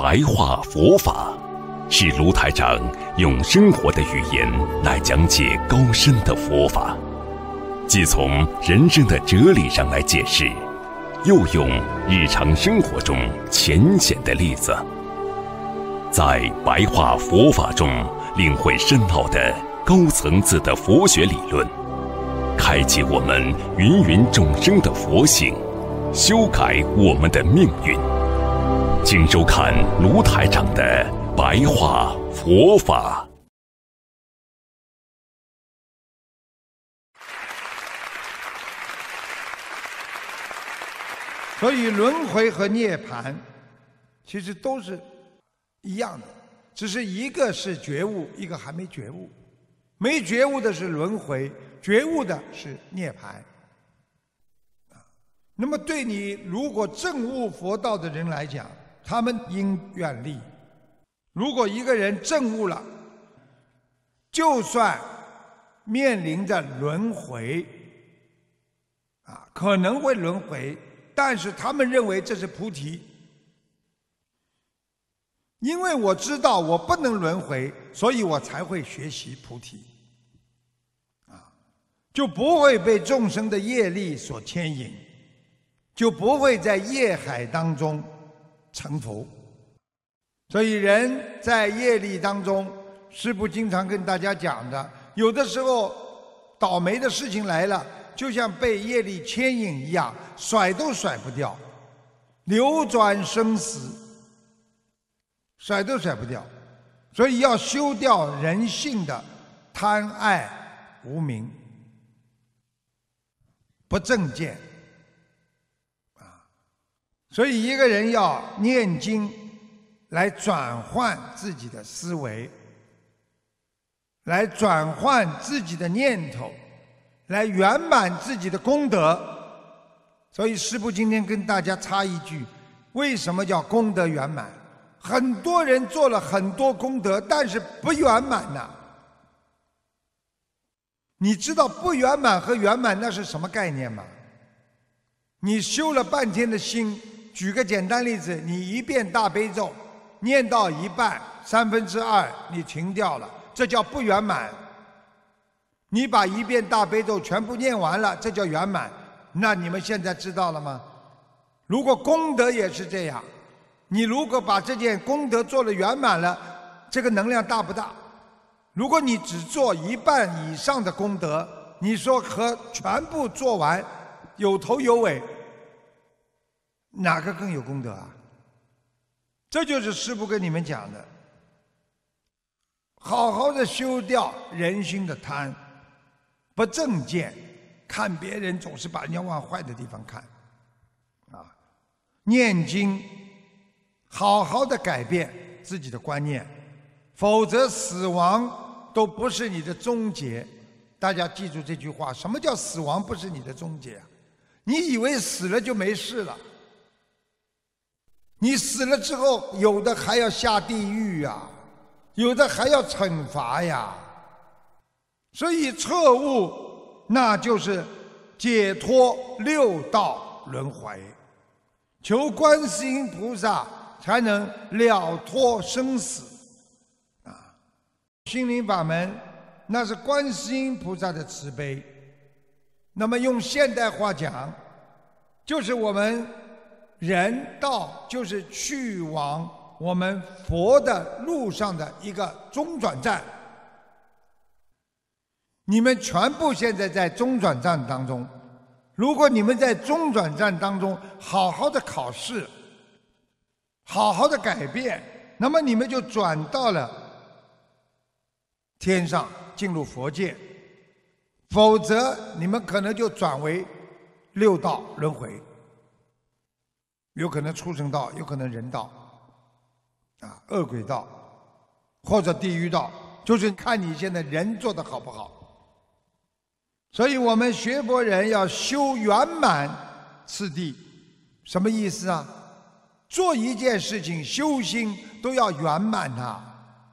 白话佛法，是卢台长用生活的语言来讲解高深的佛法，既从人生的哲理上来解释，又用日常生活中浅显的例子，在白话佛法中领会深奥的高层次的佛学理论，开启我们芸芸众生的佛性，修改我们的命运。请收看卢台长的白话佛法。 所以轮回和涅槃其实都是一样的，只是一个是觉悟，一个还没觉悟。没觉悟的是轮回，觉悟的是涅槃。那么对你如果证悟佛道的人来讲，他们应愿力。如果一个人证悟了，就算面临着轮回，可能会轮回，但是他们认为这是菩提。因为我知道我不能轮回，所以我才会学习菩提，就不会被众生的业力所牵引，就不会在业海当中成佛。所以人在业力当中，师父经常跟大家讲的，有的时候倒霉的事情来了，就像被业力牵引一样，甩都甩不掉，流转生死，甩都甩不掉。所以要修掉人性的贪爱无明不正见。所以一个人要念经来转换自己的思维，来转换自己的念头，来圆满自己的功德。所以师父今天跟大家插一句，为什么叫功德圆满？很多人做了很多功德，但是不圆满呐。你知道不圆满和圆满那是什么概念吗？你修了半天的心，举个简单例子，你一遍大悲咒念到一半2/3你停掉了，这叫不圆满。你把一遍大悲咒全部念完了，这叫圆满。那你们现在知道了吗？如果功德也是这样，你如果把这件功德做了圆满了，这个能量大不大？如果你只做一半以上的功德，你说和全部做完有头有尾，哪个更有功德啊？这就是师父跟你们讲的，好好的修掉人心的贪，不正见，看别人总是把人家往坏的地方看，念经，好好的改变自己的观念，否则死亡都不是你的终结。大家记住这句话，什么叫死亡不是你的终结？你以为死了就没事了，你死了之后，有的还要下地狱呀，有的还要惩罚呀。所以彻悟，那就是解脱六道轮回，求观世音菩萨才能了脱生死。心灵法门，那是观世音菩萨的慈悲。那么用现代话讲，就是我们人道就是去往我们佛的路上的一个中转站。你们全部现在在中转站当中，如果你们在中转站当中好好的考试，好好的改变，那么你们就转到了天上，进入佛界。否则你们可能就转为六道轮回，有可能畜生道，有可能人道，恶鬼道，或者地狱道，就是看你现在人做得好不好。所以我们学佛人要修圆满次第，什么意思啊？做一件事情修心都要圆满啊。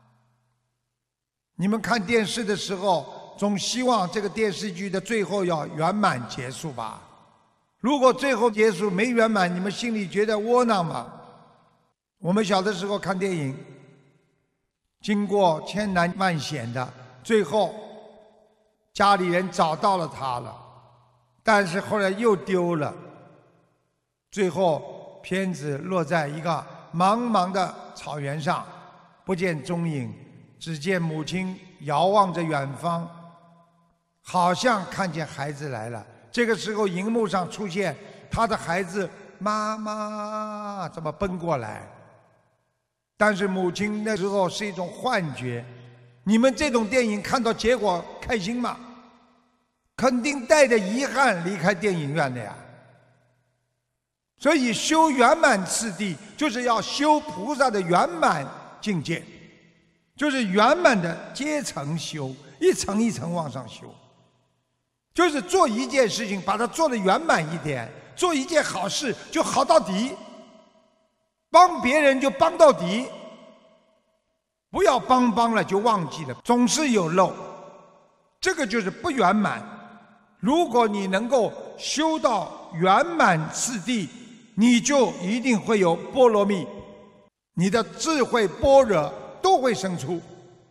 你们看电视的时候，总希望这个电视剧的最后要圆满结束吧？如果最后结束没圆满，你们心里觉得窝囊吗？ 我们小的时候看电影，经过千难万险的，最后家里人找到了他了，但是后来又丢了，最后片子落在一个茫茫的草原上，不见踪影，只见母亲遥望着远方，好像看见孩子来了。这个时候荧幕上出现他的孩子，妈妈这么奔过来，但是母亲那时候是一种幻觉。你们这种电影看到结果开心吗？肯定带着遗憾离开电影院的呀。所以修圆满次第，就是要修菩萨的圆满境界，就是圆满的阶层修，一层一层往上修。就是做一件事情，把它做得圆满一点，做一件好事就好到底，帮别人就帮到底，不要帮了就忘记了，总是有漏，这个就是不圆满。如果你能够修到圆满次第，你就一定会有波罗蜜，你的智慧般若都会生出。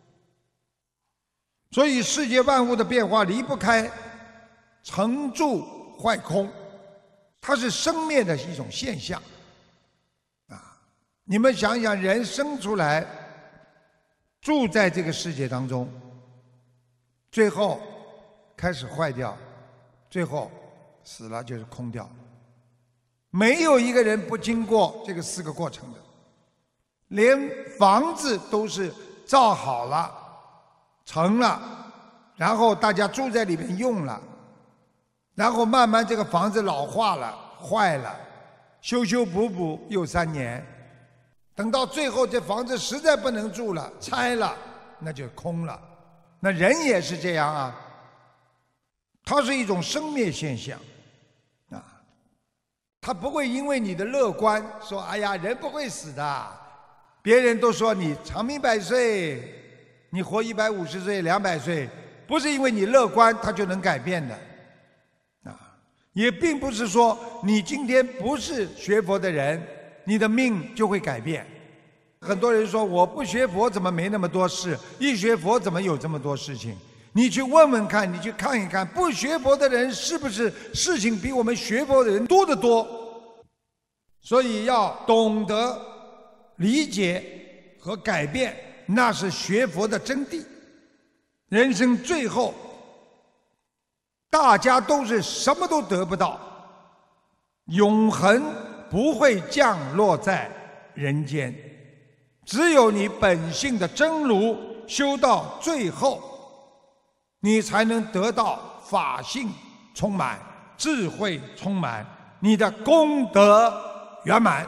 所以世界万物的变化离不开成住坏空，它是生灭的一种现象啊！你们想想，人生出来住在这个世界当中，最后开始坏掉，最后死了就是空掉。没有一个人不经过这个4个过程的，连房子都是造好了成了，然后大家住在里面用了，然后慢慢这个房子老化了坏了，修修补补又3年，等到最后这房子实在不能住了拆了，那就空了。那人也是这样啊，它是一种生灭现象啊，它不会因为你的乐观说哎呀人不会死的，别人都说你长命百岁，你活150岁200岁，不是因为你乐观它就能改变的啊，也并不是说你今天不是学佛的人你的命就会改变。很多人说我不学佛怎么没那么多事，一学佛怎么有这么多事情？你去问问看，你去看一看，不学佛的人是不是事情比我们学佛的人多得多？所以要懂得理解和改变，那是学佛的真谛。人生最后大家都是什么都得不到，永恒不会降落在人间，只有你本性的真如修到最后，你才能得到法性充满，智慧充满，你的功德圆满。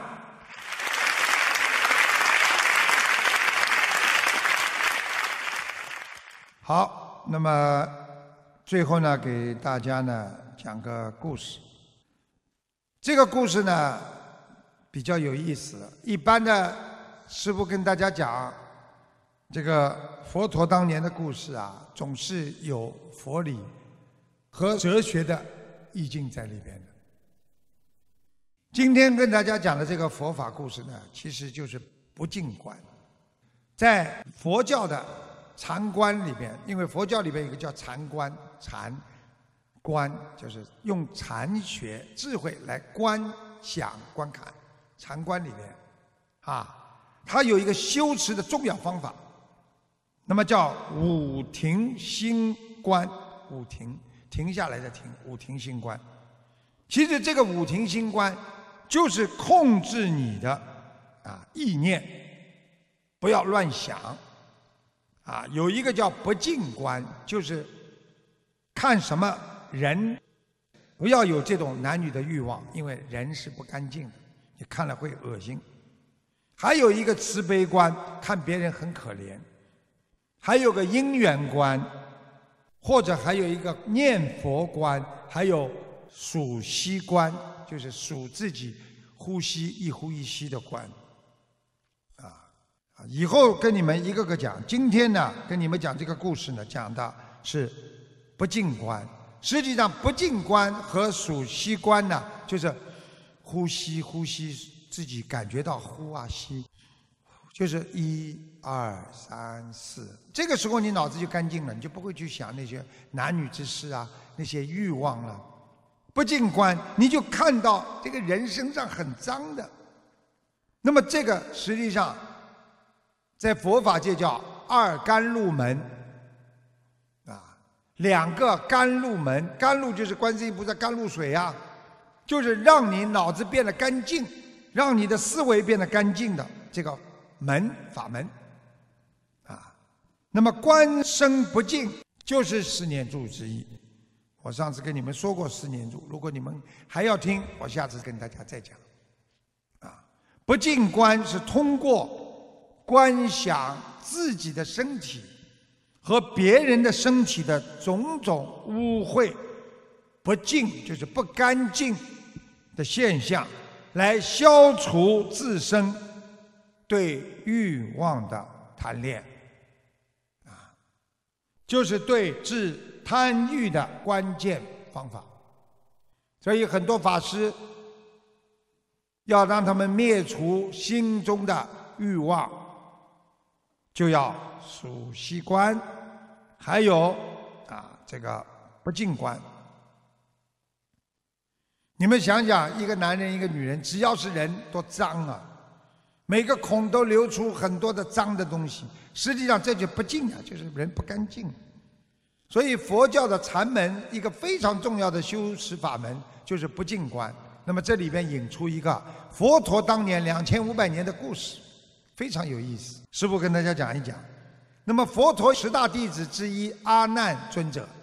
好，那么最后呢，给大家呢讲个故事。这个故事呢比较有意思。一般的师父跟大家讲这个佛陀当年的故事啊，总是有佛理和哲学的意境在里边的。今天跟大家讲的这个佛法故事呢，其实就是不净观。在佛教的禅观里边，因为佛教里边有一个叫禅观，禅观就是用禅学智慧来观想观看。禅观里边啊，它有一个修持的重要方法，那么叫五停心观。五停，停下来的停，五停心观。其实这个五停心观就是控制你的意念，不要乱想啊。有一个叫不净观，就是看什么人不要有这种男女的欲望，因为人是不干净的，你看了会恶心。还有一个慈悲观，看别人很可怜。还有个因缘观，或者还有一个念佛观，还有数息观，就是数自己呼吸一呼一吸的观。以后跟你们一个个讲。今天呢，跟你们讲这个故事呢，讲的是不净观。实际上，不净观和数息观呢，就是呼吸自己感觉到呼啊吸，就是1、2、3、4，这个时候你脑子就干净了，你就不会去想那些男女之事啊，那些欲望了。不净观，你就看到这个人身上很脏的。那么这个实际上在佛法界叫2甘露门啊，2个甘露门，甘露就是观世音菩萨甘露水啊，就是让你脑子变得干净，让你的思维变得干净的这个法门啊。那么观身不净就是10念住之一。我上次跟你们说过10念住，如果你们还要听，我下次跟大家再讲啊。不净观是通过观想自己的身体和别人的身体的种种污秽，不净就是不干净的现象，来消除自身对欲望的贪恋啊，就是对治贪欲的关键方法。所以很多法师要让他们灭除心中的欲望，就要数息观，还有这个不净观。你们想想，一个男人一个女人，只要是人多脏啊，每个孔都流出很多的脏的东西，实际上这就不净啊，就是人不干净。所以佛教的禅门一个非常重要的修持法门就是不净观。那么这里边引出一个佛陀当年2500年的故事，非常有意思，师父跟大家讲一讲。那么佛陀10大弟子之一阿难尊者，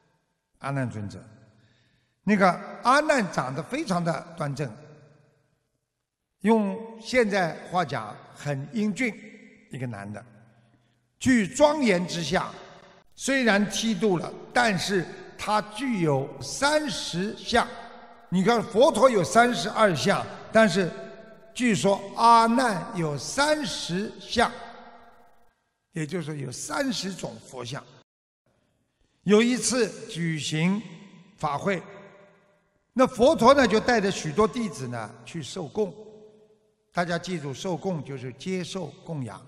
那个阿难长得非常的端正，用现在话讲很英俊，一个男的，具庄严之相。虽然剃度了，但是他具有30相。你看佛陀有32相，但是据说阿难有30相，也就是说有30种佛像。有一次举行法会，那佛陀呢就带着许多弟子呢去受供。大家记住，受供就是接受供养。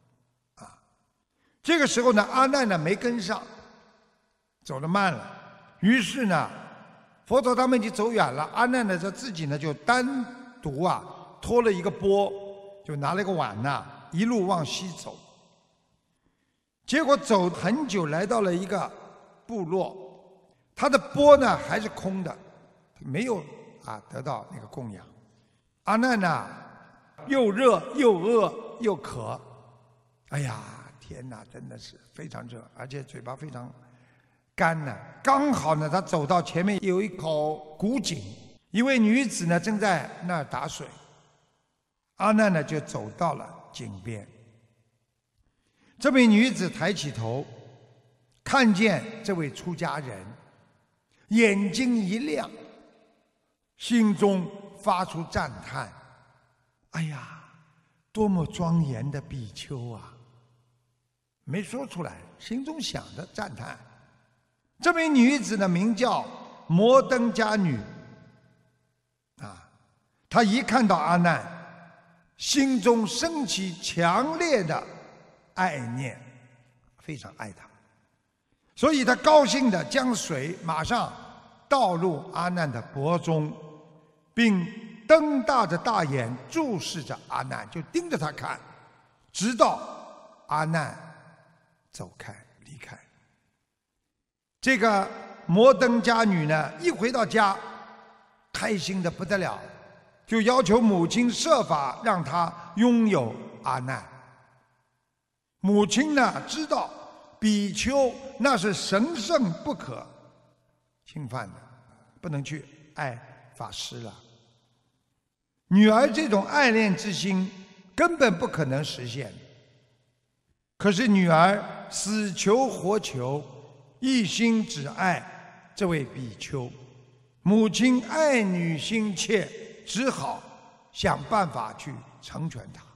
这个时候呢，阿难呢没跟上，走得慢了。于是呢，佛陀他们已经走远了，阿难呢他自己呢就单独拖了一个钵，就拿了一个碗一路往西走。结果走很久，来到了一个部落，他的钵呢还是空的，没有得到那个供养。阿难呢又热又饿又渴，哎呀！天哪，真的是非常热，而且嘴巴非常干呢。刚好呢，他走到前面有一口古井，一位女子呢正在那儿打水。阿难呢就走到了井边。这位女子抬起头，看见这位出家人，眼睛一亮，心中发出赞叹：哎呀，多么庄严的比丘啊！没说出来，心中想着赞叹。这位女子呢，名叫摩登伽女。她一看到阿难，心中升起强烈的爱念，非常爱他，所以她高兴地将水马上倒入阿难的钵中，并瞪大着大眼注视着阿难，就盯着他看，直到阿难走开离开。这个摩登伽女呢，一回到家，开心得不得了，就要求母亲设法让她拥有阿难。母亲呢，知道比丘那是神圣不可侵犯的，不能去爱法师了。女儿这种爱恋之心根本不可能实现。可是女儿死求活求，一心只爱这位比丘。母亲爱女心切，只好想办法去成全她。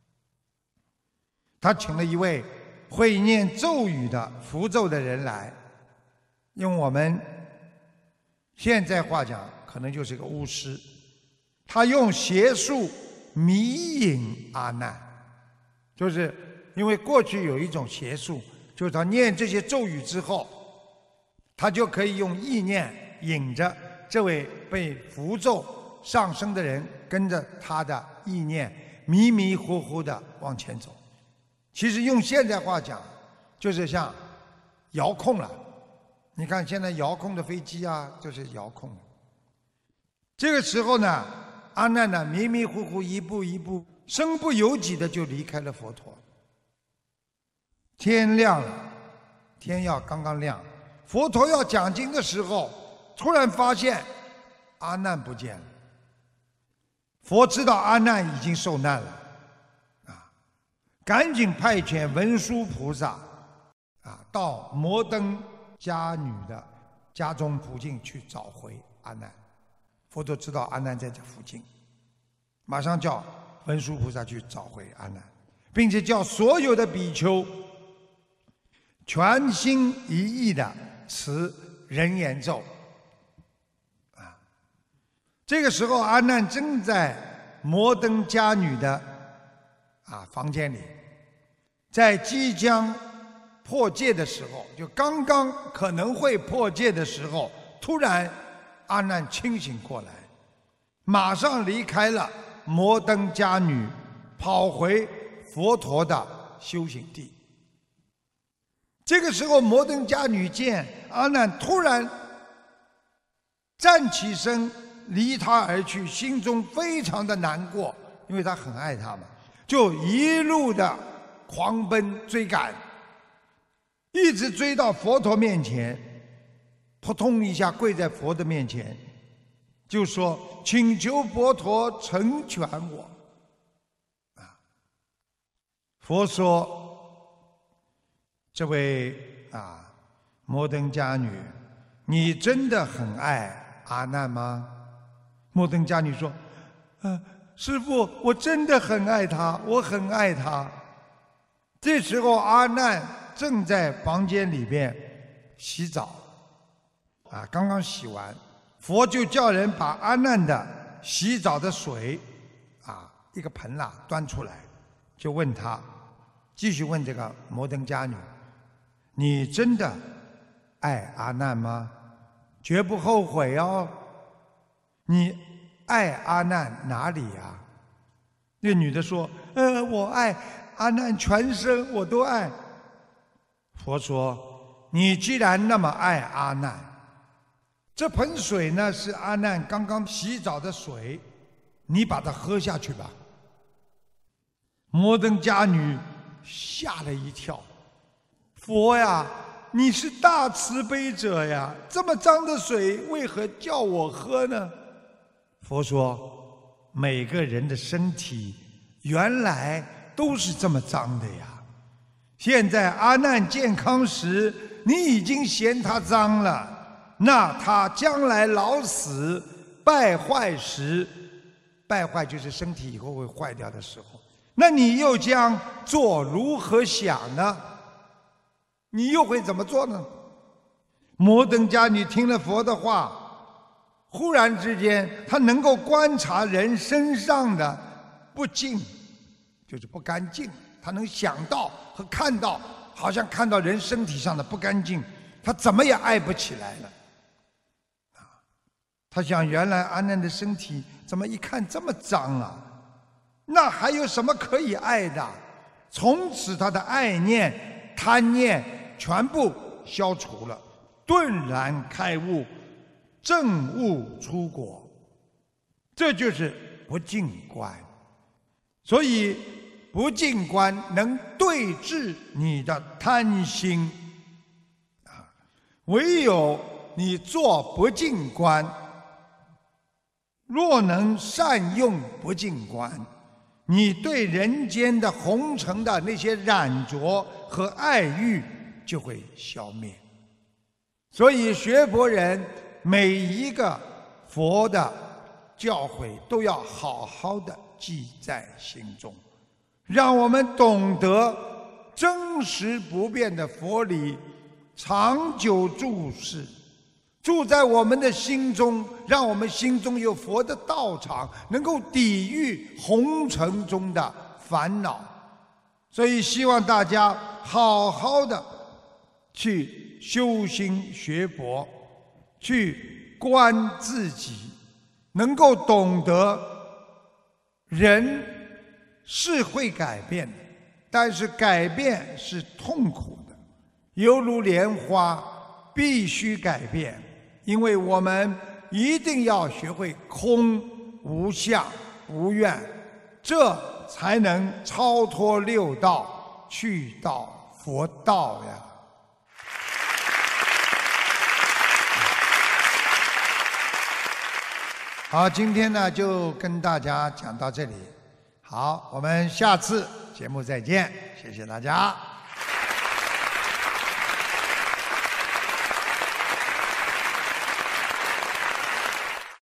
她请了一位会念咒语的符咒的人来，用我们现在话讲，可能就是个巫师。他用邪术迷引阿难，就是因为过去有一种邪术，就是他念这些咒语之后，他就可以用意念引着这位被符咒上升的人，跟着他的意念迷迷糊糊的往前走。其实用现代话讲，就是像遥控了。你看现在遥控的飞机啊，就是遥控的。这个时候呢，阿难呢迷迷糊糊一步一步，身不由己的就离开了佛陀。天亮了，天要刚刚亮，佛陀要讲经的时候，突然发现阿难不见了。佛知道阿难已经受难了，赶紧派遣文殊菩萨到摩登伽女的家中附近去找回阿难。佛陀知道阿难在这附近，马上叫文殊菩萨去找回阿难，并且叫所有的比丘全心一意的持人言咒。这个时候阿难正在摩登伽女的房间里，在即将破戒的时候，就刚刚可能会破戒的时候，突然阿难清醒过来，马上离开了摩登伽女，跑回佛陀的修行地。这个时候摩登伽女见阿难突然站起身离他而去，心中非常的难过，因为他很爱他嘛，就一路的狂奔追赶，一直追到佛陀面前，扑通一下跪在佛的面前，就说请求佛陀成全我。佛说，这位摩登伽女，你真的很爱阿难吗？摩登伽女说，师父，我真的很爱他，我很爱他。这时候阿难正在房间里边洗澡，刚刚洗完，佛就叫人把阿难的洗澡的水一个盆端出来，就问他，继续问这个摩登伽女，你真的爱阿难吗？绝不后悔哦。你爱阿难哪里呀？那女的说，我爱阿难全身，我都爱。佛说，你既然那么爱阿难，这盆水呢是阿难刚刚洗澡的水，你把它喝下去吧。摩登伽女吓了一跳，佛呀，你是大慈悲者呀，这么脏的水为何叫我喝呢？佛说，每个人的身体原来都是这么脏的呀，现在阿难健康时你已经嫌他脏了，那他将来老死败坏时，败坏就是身体以后会坏掉的时候，那你又将做如何想呢？你又会怎么做呢？摩登伽女听了佛的话，忽然之间他能够观察人身上的不净，就是不干净，他能想到和看到，好像看到人身体上的不干净，他怎么也爱不起来了。他想，原来阿难的身体怎么一看这么脏啊，那还有什么可以爱的？从此他的爱念贪念全部消除了，顿然开悟，证悟出果，这就是不净观。所以不净观能对治你的贪心，唯有你做不净观，若能善用不净观，你对人间的红尘的那些染着和爱欲就会消灭。所以学佛人每一个佛的教诲都要好好的记在心中，让我们懂得真实不变的佛理，长久注视， 住在我们的心中，让我们心中有佛的道场，能够抵御红尘中的烦恼。所以希望大家好好的去修心学佛，去观自己，能够懂得人是会改变的，但是改变是痛苦的，犹如莲花，必须改变。因为我们一定要学会空、无相、无愿，这才能超脱六道，去到佛道呀。好，今天呢就跟大家讲到这里。好，我们下次节目再见，谢谢大家。